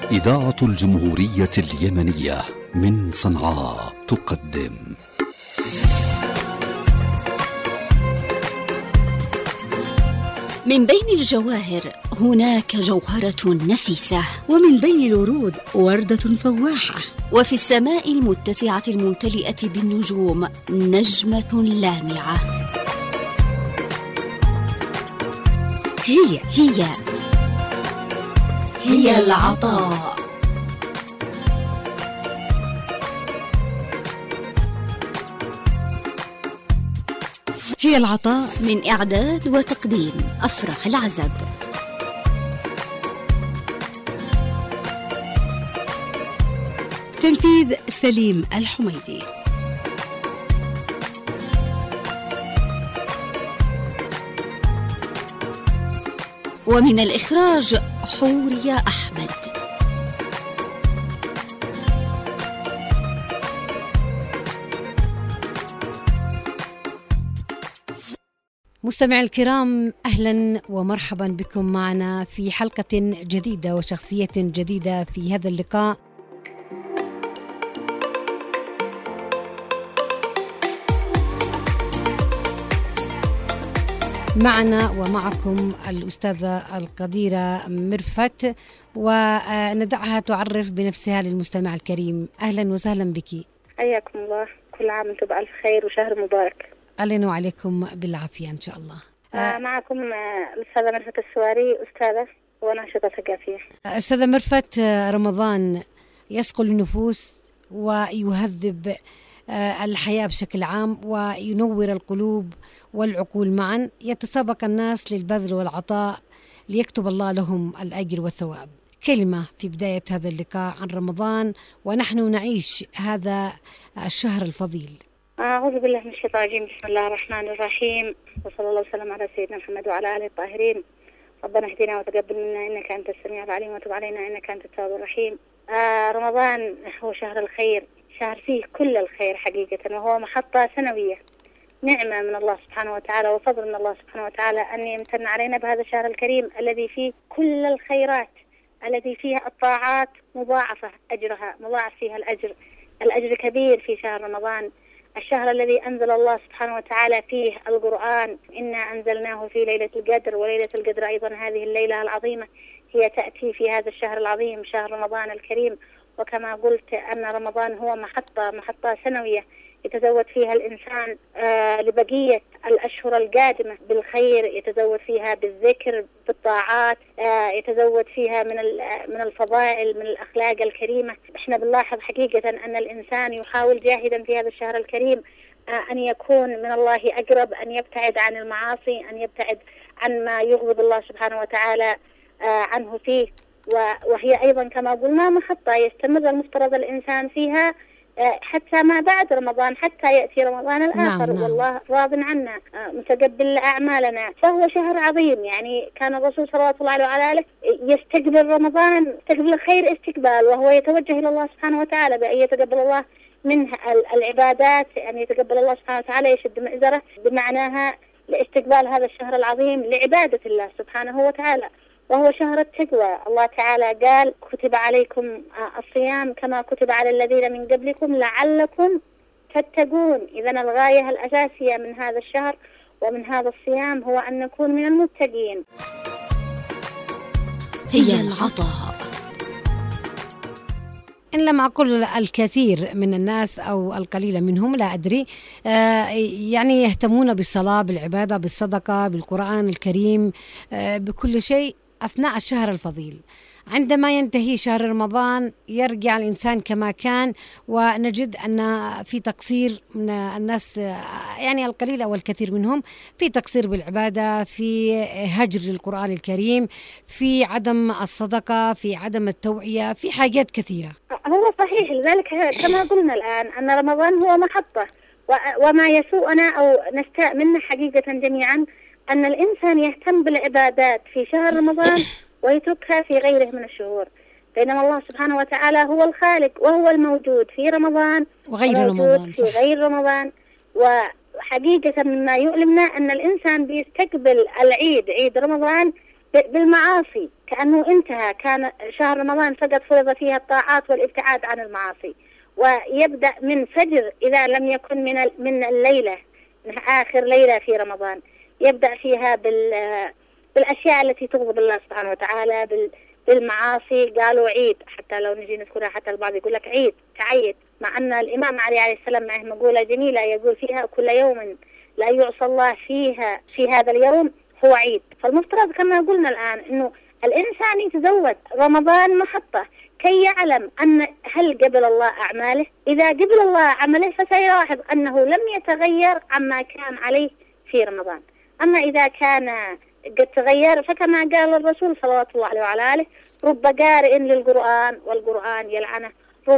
إذاعة الجمهورية اليمنية من صنعاء تقدم من بين الجواهر هناك جوهرة نفيسة، ومن بين الورود وردة فواحة، وفي السماء المتسعة الممتلئة بالنجوم نجمة لامعة. هي العطاء. هي العطاء، من إعداد وتقديم أفراح العزب. تنفيذ سليم الحميدي. ومن الإخراج حورية أحمد. مستمعي الكرام، أهلا ومرحبا بكم معنا في حلقة جديدة وشخصية جديدة في هذا اللقاء. معنا ومعكم الأستاذة القديرة مرفت، وندعها تعرف بنفسها للمستمع الكريم. أهلا وسهلا بك. حياكم الله، كل عام وانتم بألف خير وشهر مبارك. علينا وعليكم بالعافية إن شاء الله. معكم الأستاذة مرفت السواري، أستاذة وناشطة ثقافية. أستاذة مرفت، رمضان يصقل النفوس ويهذب الحياة بشكل عام وينور القلوب والعقول معا. يتسابق الناس للبذل والعطاء ليكتب الله لهم الأجر والثواب. كلمة في بداية هذا اللقاء عن رمضان ونحن نعيش هذا الشهر الفضيل. أعوذ بالله من الشيطان الرجيم. بسم الله الرحمن الرحيم، وصلى الله وسلم على سيدنا محمد وعلى آله الطاهرين. ربنا اهدنا وتقبل منا إنك أنت السميع العليم، وتب علينا إنك أنت التواب الرحيم. رمضان هو شهر الخير، شهر فيه كل الخير حقيقة، وهو محطة سنوية، نعمة من الله سبحانه وتعالى وفضل من الله سبحانه وتعالى أن يمتن علينا بهذا الشهر الكريم الذي فيه كل الخيرات، الذي فيها الطاعات مضاعفة أجرها، مضاعف فيها الأجر كبير في شهر رمضان، الشهر الذي أنزل الله سبحانه وتعالى فيه القرآن. إنا أنزلناه في ليلة القدر، وليلة القدر أيضا هذه الليلة العظيمة هي تأتي في هذا الشهر العظيم، شهر رمضان الكريم. وكما قلت أن رمضان هو محطة سنوية يتزود فيها الإنسان لبقية الأشهر القادمة بالخير، يتزود فيها بالذكر، بالطاعات، يتزود فيها من الفضائل، من الأخلاق الكريمة. احنا بنلاحظ حقيقة أن الإنسان يحاول جاهدا في هذا الشهر الكريم أن يكون من الله أقرب، أن يبتعد عن المعاصي، أن يبتعد عن ما يغضب الله سبحانه وتعالى عنه فيه. وهي أيضا كما قلنا محطة يستمر المفترض الإنسان فيها حتى ما بعد رمضان، حتى يأتي رمضان الآخر. نعم. والله راض عنا، متقبل أعمالنا. فهو شهر عظيم، يعني كان الرسول صلى الله عليه وآله يستقبل رمضان، يستقبل الخير استقبال، وهو يتوجه إلى الله سبحانه وتعالى بأن يتقبل الله منه العبادات، أن يتقبل الله سبحانه وتعالى، يشد مئزرة بمعناها لاستقبال هذا الشهر العظيم لعبادة الله سبحانه وتعالى، وهو شهر التقوى. الله تعالى قال: كتب عليكم الصيام كما كتب على الذين من قبلكم لعلكم تتقون. إذن الغاية الأساسية من هذا الشهر ومن هذا الصيام هو أن نكون من المتقين. هي العطاء. إن لم أقل الكثير من الناس أو القليل منهم، لا أدري، يعني يهتمون بالصلاة، بالعبادة، بالصدقة، بالقرآن الكريم، بكل شيء أثناء الشهر الفضيل. عندما ينتهي شهر رمضان يرجع الإنسان كما كان، ونجد أن في تقصير من الناس، يعني القليل أو الكثير منهم، في تقصير بالعبادة، في هجر للقرآن الكريم، في عدم الصدقة، في عدم التوعية، في حاجات كثيرة. هو صحيح، لذلك كما قلنا الآن أن رمضان هو محطة، وما يسوءنا أو نستاء منه حقيقة جميعا أن الإنسان يهتم بالعبادات في شهر رمضان ويتركها في غيره من الشهور، بينما الله سبحانه وتعالى هو الخالق وهو الموجود في رمضان وغير رمضان، في غير رمضان. وحقيقة مما يؤلمنا أن الإنسان بيستقبل العيد، عيد رمضان، بالمعاصي، كأنه انتهى، كان شهر رمضان فقط فرض فيها الطاعات والابتعاد عن المعاصي، ويبدأ من فجر إذا لم يكن من الليلة، من آخر ليلة في رمضان، يبدأ فيها بالأشياء التي تغضب الله سبحانه وتعالى، بالمعاصي. قالوا عيد، حتى لو نجي نذكرها حتى البعض يقول لك عيد، تعيد، مع أن الإمام علي عليه السلام معه مقولة جميلة يقول فيها: كل يوم لا يعصى الله فيها في هذا اليوم هو عيد. فالمفترض كما قلنا الآن أنه الإنسان يتزود رمضان محطة كي يعلم أن هل قبل الله أعماله. إذا قبل الله عمله فسيلاحظ أنه لم يتغير عما كان عليه في رمضان. أما إذا كان قد تغير فكما قال الرسول صلى الله عليه وعلى آله: رب قارئ للقرآن والقرآن يلعنه،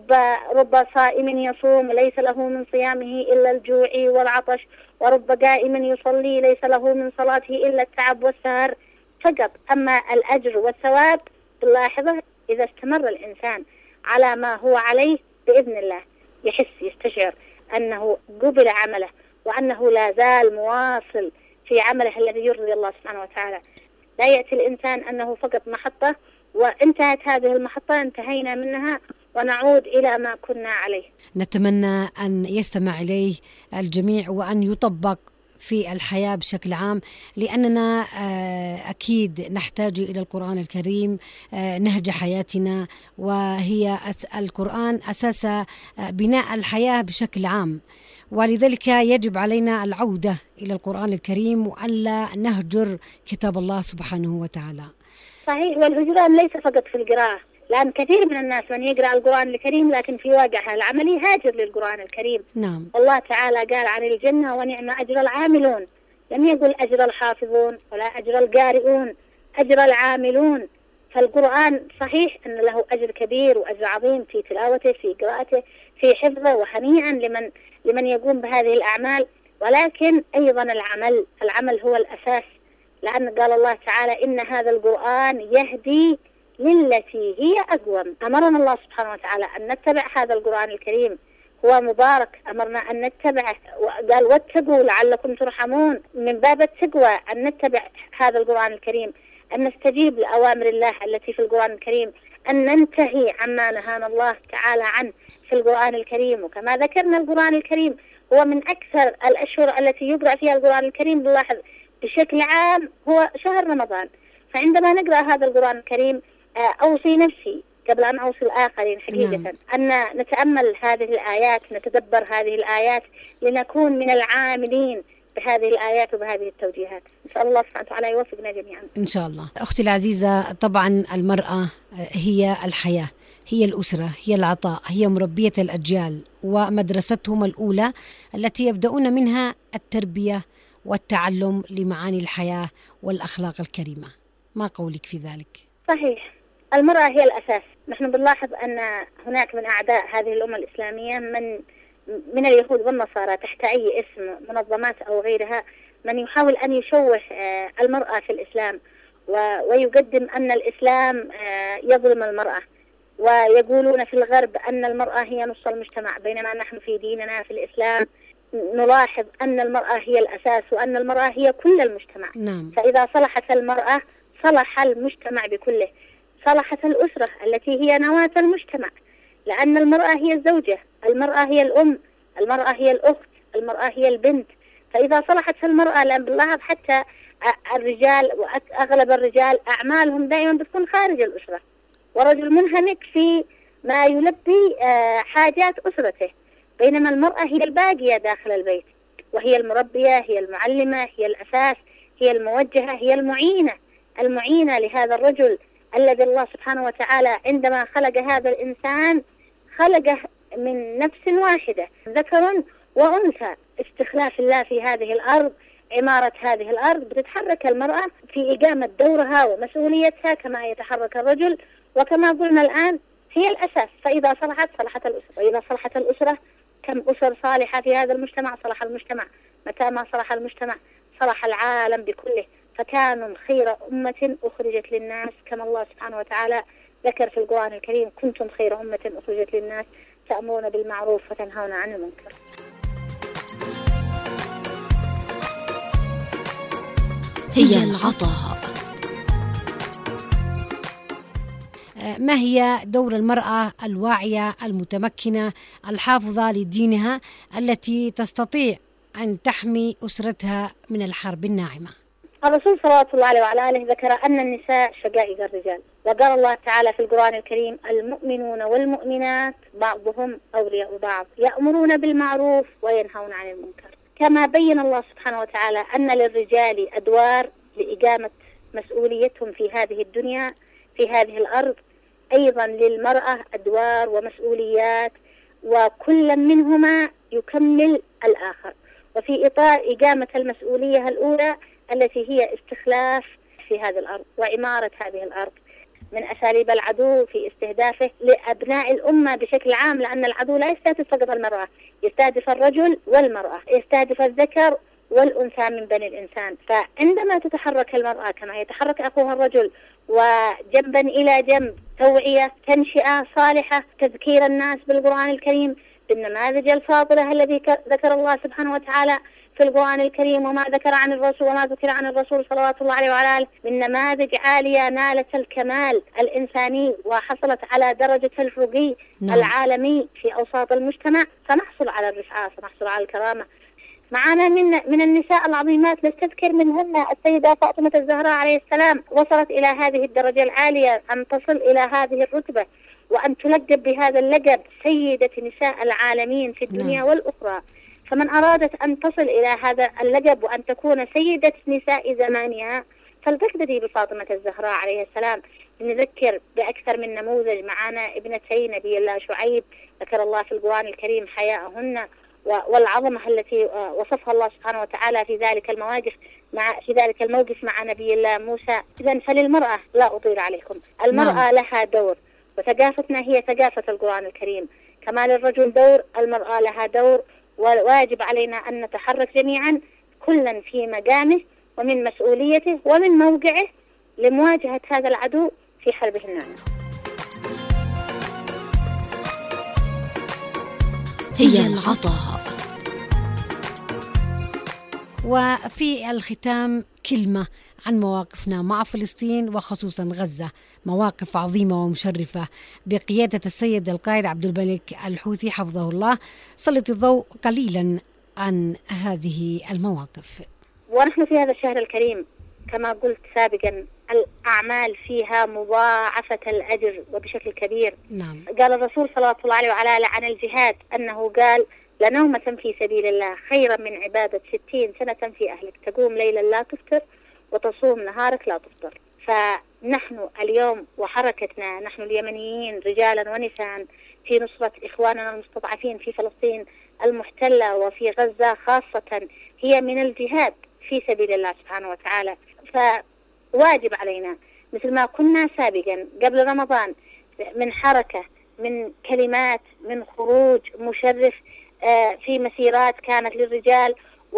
رب صائم يصوم ليس له من صيامه إلا الجوع والعطش، ورب قائم يصلي ليس له من صلاته إلا التعب والسهر فقط. أما الأجر والثواب تلاحظه إذا استمر الإنسان على ما هو عليه بإذن الله، يحس يستشعر أنه قبل عمله وأنه لا زال مواصل في عمله الذي يرضي الله سبحانه وتعالى. لا يأتي الإنسان أنه فقط محطة وانتهت هذه المحطة انتهينا منها ونعود إلى ما كنا عليه. نتمنى أن يستمع إليه الجميع وأن يطبق في الحياة بشكل عام، لأننا أكيد نحتاج إلى القرآن الكريم نهج حياتنا، وهي القرآن أساس بناء الحياة بشكل عام، ولذلك يجب علينا العودة إلى القرآن الكريم وألا نهجر كتاب الله سبحانه وتعالى. صحيح، والهجران ليس فقط في القراءة، لأن كثير من الناس من يقرأ القرآن الكريم لكن في واقعها العملي هاجر للقرآن الكريم. نعم. الله تعالى قال عن الجنة: ونعم أجر العاملون. لم يقل أجر الحافظون ولا أجر القارئون، أجر العاملون. فالقرآن صحيح أن له أجر كبير وأجر عظيم في تلاوته، في قراءته، في حفظه، وهنيئا لمن يقوم بهذه الأعمال. ولكن أيضا العمل هو الأساس، لأن قال الله تعالى: إن هذا القرآن يهدي للتي هي أقوم. أمرنا الله سبحانه وتعالى أن نتبع هذا القرآن الكريم، هو مبارك، أمرنا أن نتبعه، وقال: واتقوا لعلكم ترحمون. من باب التقوى أن نتبع هذا القرآن الكريم، أن نستجيب لأوامر الله التي في القرآن الكريم، أن ننتهي عما نهانا الله تعالى عنه في القرآن الكريم. وكما ذكرنا القرآن الكريم هو من أكثر الأشهر التي يقرأ فيها القرآن الكريم، نلاحظ بشكل عام هو شهر رمضان. فعندما نقرأ هذا القرآن الكريم أوصي نفسي قبل أن أوصي الآخرين حقيقة أن نتأمل هذه الآيات، نتدبر هذه الآيات لنكون من العاملين بهذه الآيات وبهذه التوجيهات. إن شاء الله سبحانه وتعالى يوفقنا جميعا إن شاء الله. أختي العزيزة، طبعا المرأة هي الحياة، هي الأسرة، هي العطاء، هي مربية الأجيال ومدرستهم الأولى التي يبدأون منها التربية والتعلم لمعاني الحياة والأخلاق الكريمة. ما قولك في ذلك؟ صحيح، المرأة هي الأساس. نحن بنلاحظ أن هناك من أعداء هذه الأمة الإسلامية من اليهود والنصارى تحت أي اسم، منظمات أو غيرها، من يحاول أن يشوه المرأة في الإسلام ويقدم أن الإسلام يظلم المرأة، ويقولون في الغرب أن المرأة هي نص المجتمع، بينما نحن في ديننا في الإسلام نلاحظ أن المرأة هي الأساس وأن المرأة هي كل المجتمع. نعم. فإذا صلحت المرأة صلح المجتمع بكله، صلحت الأسرة التي هي نواة المجتمع، لأن المرأة هي الزوجة، المرأة هي الأم، المرأة هي الأخت، المرأة هي البنت. فإذا صلحت المرأة، لأن بنلاحظ حتى الرجال وأغلب الرجال أعمالهم دائما بتكون خارج الأسرة، ورجل منهمك في ما يلبي حاجات أسرته، بينما المرأة هي الباقية داخل البيت، وهي المربية، هي المعلمة، هي الأساس، هي الموجهة، هي المعينة لهذا الرجل الذي الله سبحانه وتعالى عندما خلق هذا الإنسان خلقه من نفس واحدة، ذكر وأنثى. استخلاف الله في هذه الأرض، عمارة هذه الأرض، بتتحرك المرأة في إقامة دورها ومسؤوليتها كما يتحرك الرجل. وكما قلنا الآن هي الأساس، فإذا صلحت الأسرة، وإذا صلحت الأسرة كم أسر صالحة في هذا المجتمع؟ صلح المجتمع. متى ما صلح المجتمع صلح العالم بكله. فكانوا خير أمة أخرجت للناس، كما الله سبحانه وتعالى ذكر في القرآن الكريم: كنتم خير أمة أخرجت للناس تأمرون بالمعروف وتنهون عن المنكر. هي العطاء. ما هي دور المرأة الواعية المتمكنة الحافظة لدينها التي تستطيع أن تحمي أسرتها من الحرب الناعمة؟ الرسول صلى الله عليه وعلى آله ذكر أن النساء شقائق الرجال، وقال الله تعالى في القرآن الكريم: المؤمنون والمؤمنات بعضهم أولياء بعض يأمرون بالمعروف وينهون عن المنكر. كما بين الله سبحانه وتعالى أن للرجال أدوار لإقامة مسؤوليتهم في هذه الدنيا في هذه الأرض، أيضا للمرأة أدوار ومسؤوليات، وكل منهما يكمل الآخر. وفي إطار إقامة المسؤولية الأولى التي هي استخلاف في هذه الأرض وعمارة هذه الأرض من أساليب العدو في استهدافه لأبناء الأمة بشكل عام، لأن العدو لا يستهدف فقط المرأة، يستهدف الرجل والمرأة، يستهدف الذكر والأنثى من بني الإنسان. فعندما تتحرك المرأة كما يتحرك أخوها الرجل وجنبا إلى جنب، توعية، تنشئة صالحة، تذكير الناس بالقرآن الكريم بالنماذج الفاضلة الذي ذكر الله سبحانه وتعالى في القرآن الكريم، وما ذكر عن الرسول وما ذكر عن الرسول صلوات الله عليه وعلى آله من نماذج عالية نالت الكمال الإنساني وحصلت على درجة الرقي العالمي في أوساط المجتمع، سنحصل على الرفعة، سنحصل على الكرامة. معنا من النساء العظيمات نستذكر منهن السيدة فاطمة الزهراء عليه السلام، وصلت إلى هذه الدرجة العالية أن تصل إلى هذه الرتبة وأن تلقب بهذا اللقب سيدة نساء العالمين في الدنيا والأخرى. فمن أرادت أن تصل إلى هذا اللقب وأن تكون سيدة نساء زمانها فلتقتدي بفاطمة الزهراء عليه السلام. نذكر بأكثر من نموذج. معنا ابنتي نبي الله شعيب ذكر الله في القرآن الكريم حياءهن والعظمة التي وصفها الله سبحانه وتعالى في ذلك الموقف مع نبي الله موسى. إذن فللمرأة، لا أطيل عليكم، المرأة لها دور، وثقافتنا هي ثقافة القرآن الكريم. كما للرجل دور، المرأة لها دور، وواجب علينا أن نتحرك جميعا كلا في مقامه ومن مسؤوليته ومن موقعه لمواجهة هذا العدو في حربه الناعمة. هي العطاء. وفي الختام كلمة عن مواقفنا مع فلسطين وخصوصا غزة، مواقف عظيمة ومشرفة بقيادة السيد القائد عبد الملك الحوثي حفظه الله. سلط الضوء قليلا عن هذه المواقف. ونحن في هذا الشهر الكريم كما قلت سابقا الأعمال فيها مضاعفة الأجر وبشكل كبير. نعم. قال الرسول صلى الله عليه وعلى آله عن الجهاد أنه قال: لنومة في سبيل الله خيرا من عبادة 60 سنة في أهلك، تقوم ليلا لا تفطر وتصوم نهارك لا تفطر. فنحن اليوم وحركتنا نحن اليمنيين رجالا ونساء في نصرة إخواننا المستضعفين في فلسطين المحتلة وفي غزة خاصة هي من الجهاد في سبيل الله سبحانه وتعالى. فواجب علينا مثل ما كنا سابقا قبل رمضان من حركة، من كلمات، من خروج مشرف في مسيرات كانت للرجال،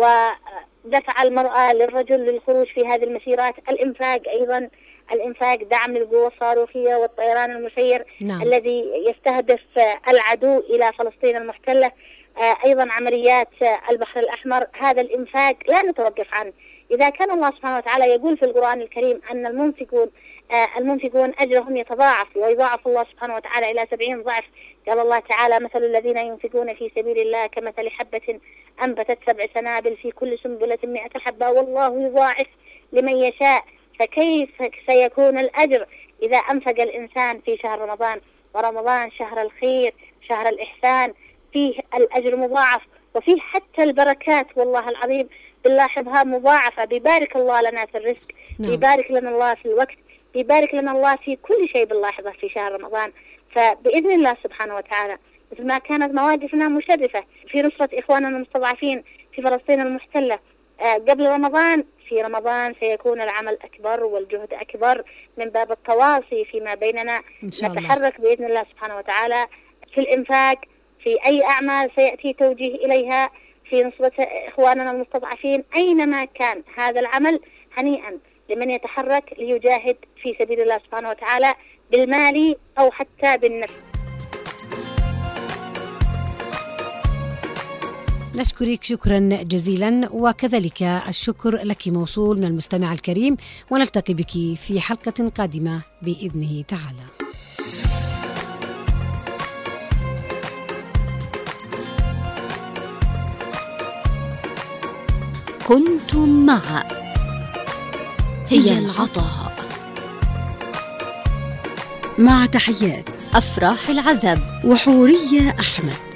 ودفع المرأة للرجل للخروج في هذه المسيرات. الإنفاق أيضا، الإنفاق دعم للقوة الصاروخية والطيران المسير الذي يستهدف العدو إلى فلسطين المحتلة. أيضا عمليات البحر الأحمر، هذا الإنفاق لا نتوقف عنه. إذا كان الله سبحانه وتعالى يقول في القرآن الكريم أن المنفقون أجرهم يتضاعف ويضاعف الله سبحانه وتعالى إلى 70 ضعف. قال الله تعالى: مثل الذين ينفقون في سبيل الله كمثل حبة أنبتت 7 سنابل في كل سنبلة 100 حبة والله يضاعف لمن يشاء. فكيف سيكون الأجر إذا أنفق الإنسان في شهر رمضان؟ ورمضان شهر الخير، شهر الإحسان، فيه الأجر مضاعف وفيه حتى البركات والله العظيم بنلاحظها مضاعفة. بيبارك الله لنا في الرزق، بيبارك لنا الله في الوقت، بيبارك لنا الله في كل شيء بنلاحظه في شهر رمضان. فبإذن الله سبحانه وتعالى مثل ما كانت مواقفنا مشرفة في نصرة إخواننا المستضعفين في فلسطين المحتلة قبل رمضان، في رمضان سيكون العمل أكبر والجهد أكبر من باب التواصي فيما بيننا. نتحرك بإذن الله سبحانه وتعالى في الإنفاق، في أي أعمال سيأتي توجيه إليها في نصرة إخواننا المستضعفين أينما كان هذا العمل. هنيئا لمن يتحرك ليجاهد في سبيل الله سبحانه وتعالى بالمال أو حتى بالنفس. نشكرك شكرا جزيلا، وكذلك الشكر لك موصول من المستمع الكريم، ونلتقي بك في حلقة قادمة بإذنه تعالى. كنتم مع هي العطاء. مع تحيات أفراح العزب وحورية أحمد.